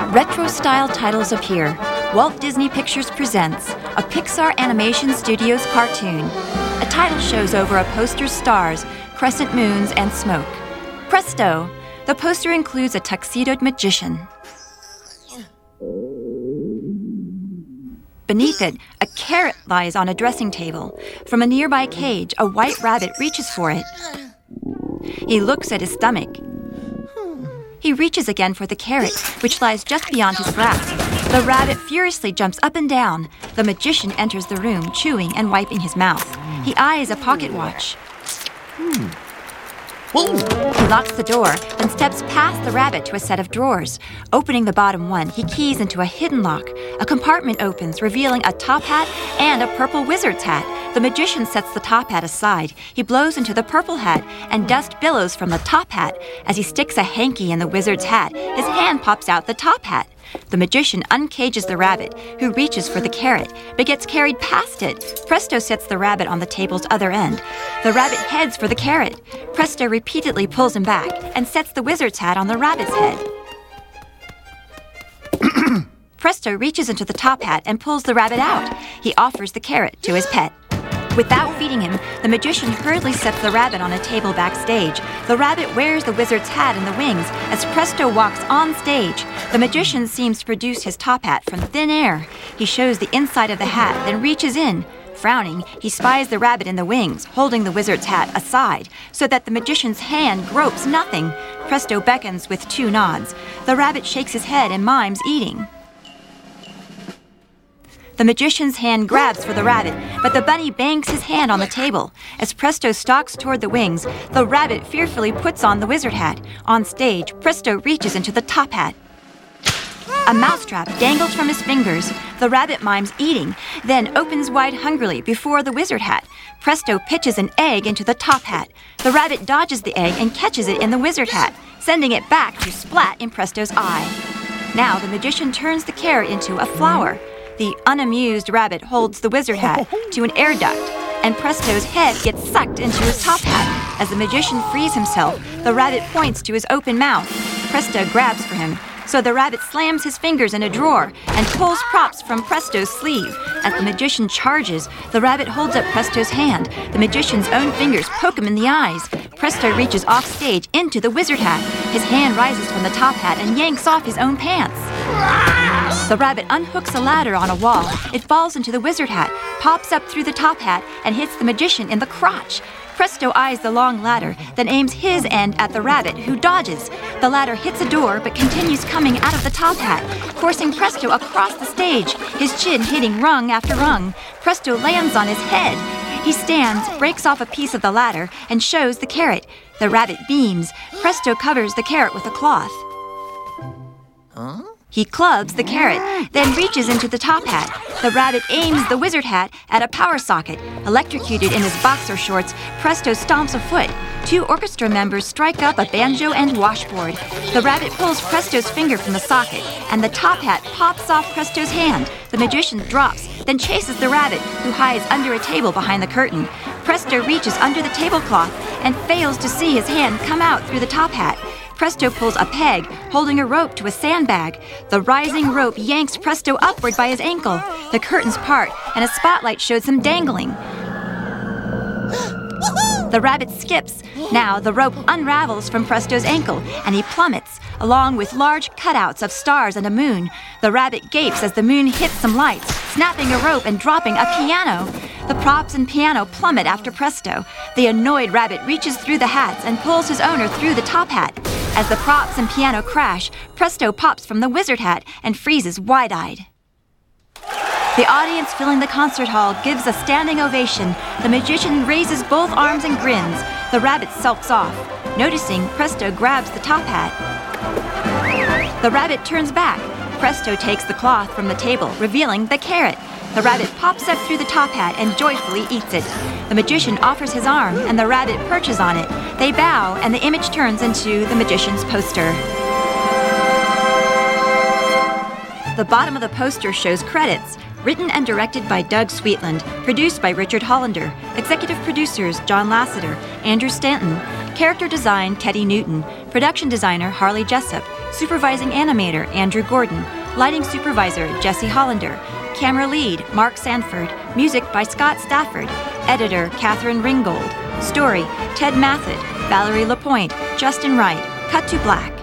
Retro-style titles appear. Walt Disney Pictures presents a Pixar Animation Studios cartoon. A title shows over a poster's stars, crescent moons, and smoke. Presto! The poster includes a tuxedoed magician. Beneath it, a carrot lies on a dressing table. From a nearby cage, a white rabbit reaches for it. He looks at his stomach. He reaches again for the carrot, which lies just beyond his grasp. The rabbit furiously jumps up and down. The magician enters the room, chewing and wiping his mouth. He eyes a pocket watch. He locks the door, then steps past the rabbit to a set of drawers. Opening the bottom one, he keys into a hidden lock. A compartment opens, revealing a top hat and a purple wizard's hat. The magician sets the top hat aside. He blows into the purple hat, and dust billows from the top hat. As he sticks a hanky in the wizard's hat, his hand pops out the top hat. The magician uncages the rabbit, who reaches for the carrot, but gets carried past it. Presto sets the rabbit on the table's other end. The rabbit heads for the carrot. Presto repeatedly pulls him back and sets the wizard's hat on the rabbit's head. Presto reaches into the top hat and pulls the rabbit out. He offers the carrot to his pet. Without feeding him, the magician hurriedly sets the rabbit on a table backstage. The rabbit wears the wizard's hat in the wings as Presto walks on stage. The magician seems to produce his top hat from thin air. He shows the inside of the hat, then reaches in. Frowning, he spies the rabbit in the wings, holding the wizard's hat aside, so that the magician's hand gropes nothing. Presto beckons with 2 nods. The rabbit shakes his head and mimes eating. The magician's hand grabs for the rabbit, but the bunny bangs his hand on the table. As Presto stalks toward the wings, the rabbit fearfully puts on the wizard hat. On stage, Presto reaches into the top hat. A mousetrap dangles from his fingers. The rabbit mimes eating, then opens wide hungrily before the wizard hat. Presto pitches an egg into the top hat. The rabbit dodges the egg and catches it in the wizard hat, sending it back to splat in Presto's eye. Now the magician turns the carrot into a flower. The unamused rabbit holds the wizard hat to an air duct, and Presto's head gets sucked into his top hat. As the magician frees himself, the rabbit points to his open mouth. Presto grabs for him, so the rabbit slams his fingers in a drawer and pulls props from Presto's sleeve. As the magician charges, the rabbit holds up Presto's hand. The magician's own fingers poke him in the eyes. Presto reaches off stage into the wizard hat. His hand rises from the top hat and yanks off his own pants. The rabbit unhooks a ladder on a wall. It falls into the wizard hat, pops up through the top hat, and hits the magician in the crotch. Presto eyes the long ladder, then aims his end at the rabbit, who dodges. The ladder hits a door, but continues coming out of the top hat, forcing Presto across the stage, his chin hitting rung after rung. Presto lands on his head. He stands, breaks off a piece of the ladder, and shows the carrot. The rabbit beams. Presto covers the carrot with a cloth. He clubs the carrot, then reaches into the top hat. The rabbit aims the wizard hat at a power socket. Electrocuted in his boxer shorts, Presto stomps a foot. 2 orchestra members strike up a banjo and washboard. The rabbit pulls Presto's finger from the socket, and the top hat pops off Presto's hand. The magician drops, then chases the rabbit, who hides under a table behind the curtain. Presto reaches under the tablecloth and fails to see his hand come out through the top hat. Presto pulls a peg, holding a rope to a sandbag. The rising rope yanks Presto upward by his ankle. The curtains part, and a spotlight shows him dangling. The rabbit skips. Now the rope unravels from Presto's ankle, and he plummets, along with large cutouts of stars and a moon. The rabbit gapes as the moon hits some lights, snapping a rope and dropping a piano. The props and piano plummet after Presto. The annoyed rabbit reaches through the hats and pulls his owner through the top hat. As the props and piano crash, Presto pops from the wizard hat and freezes wide-eyed. The audience filling the concert hall gives a standing ovation. The magician raises both arms and grins. The rabbit sulks off. Noticing, Presto grabs the top hat. The rabbit turns back. Presto takes the cloth from the table, revealing the carrot. The rabbit pops up through the top hat and joyfully eats it. The magician offers his arm, and the rabbit perches on it. They bow, and the image turns into the magician's poster. The bottom of the poster shows credits. Written and directed by Doug Sweetland. Produced by Richard Hollander. Executive producers John Lasseter, Andrew Stanton. Character design Teddy Newton. Production designer Harley Jessup. Supervising animator, Andrew Gordon. Lighting supervisor, Jesse Hollander. Camera lead, Mark Sanford. Music by Scott Stafford. Editor, Catherine Ringgold. Story, Ted Mathod, Valerie Lapointe, Justin Wright. Cut to black.